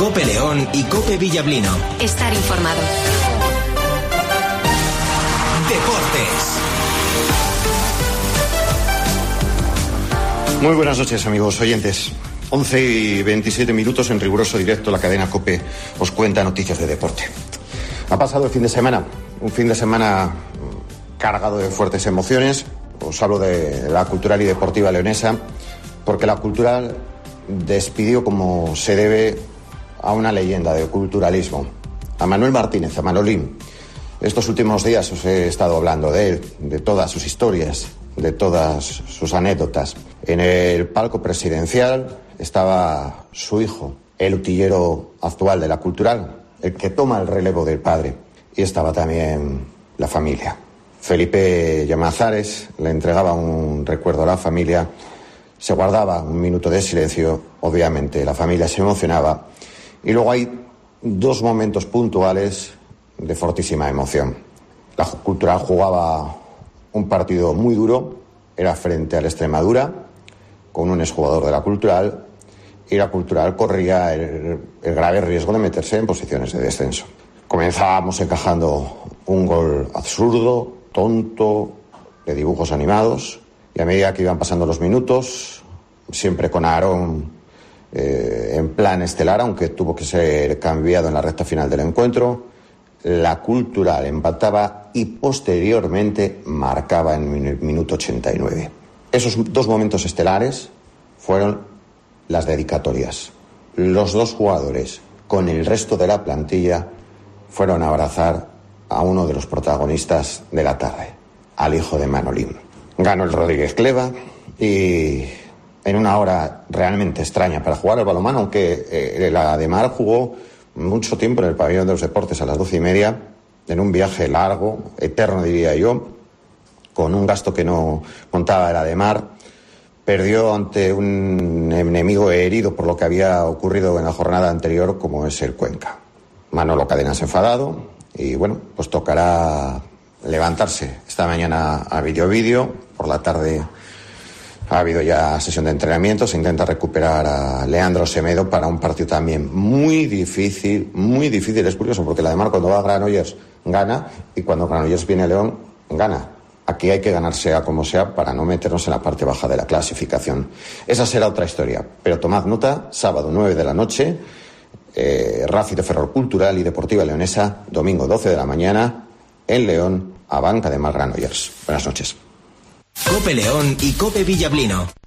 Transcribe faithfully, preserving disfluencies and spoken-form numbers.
COPE León y COPE Villablino. Estar informado. Deportes. Muy buenas noches, amigos oyentes. once y veintisiete minutos en riguroso directo. La cadena COPE os cuenta noticias de deporte. Ha pasado el fin de semana, un fin de semana cargado de fuertes emociones. Os hablo de la Cultural y Deportiva Leonesa, porque la Cultural despidió como se debe a una leyenda del culturalismo, a Manuel Martínez, a Manolín. Estos últimos días os he estado hablando de él, de todas sus historias, de todas sus anécdotas. En el palco presidencial estaba su hijo, el utillero actual de la Cultural, el que toma el relevo del padre, y estaba también la familia. Felipe Llamazares le entregaba un recuerdo a la familia, se guardaba un minuto de silencio, obviamente la familia se emocionaba, y luego hay dos momentos puntuales de fortísima emoción. La Cultural jugaba un partido muy duro, era frente a la Extremadura, con un exjugador de la Cultural, y la Cultural corría el, el grave riesgo de meterse en posiciones de descenso. Comenzábamos encajando un gol absurdo, tonto, de dibujos animados, y a medida que iban pasando los minutos, siempre con Aarón eh, en plan estelar, aunque tuvo que ser cambiado en la recta final del encuentro, la Cultural empataba y posteriormente marcaba en el minuto ochenta y nueve. Esos dos momentos estelares fueron las dedicatorias. Los dos jugadores, con el resto de la plantilla, fueron a abrazar a uno de los protagonistas de la tarde, al hijo de Manolín. Ganó el Rodríguez Cleva y en una hora realmente extraña para jugar al balonmano, aunque eh, la Ademar jugó mucho tiempo en el pabellón de los deportes a las doce y media, en un viaje largo, eterno diría yo, con un gasto que no contaba el Ademar. Perdió ante un enemigo herido por lo que había ocurrido en la jornada anterior, como es el Cuenca. Manolo Cadenas enfadado y bueno, pues tocará levantarse esta mañana a vídeo vídeo. Por la tarde ha habido ya sesión de entrenamiento, se intenta recuperar a Leandro Semedo para un partido también muy difícil, muy difícil. Es curioso porque además cuando va a Granollers gana y cuando Granollers viene a León gana. Aquí hay que ganar sea como sea para no meternos en la parte baja de la clasificación. Esa será otra historia, pero tomad nota, sábado nueve de la noche, eh, Racing de Ferrol Cultural y Deportiva Leonesa, domingo doce de la mañana, en León, a Banca de Mar Granollers. Buenas noches. COPE León y COPE Villablino.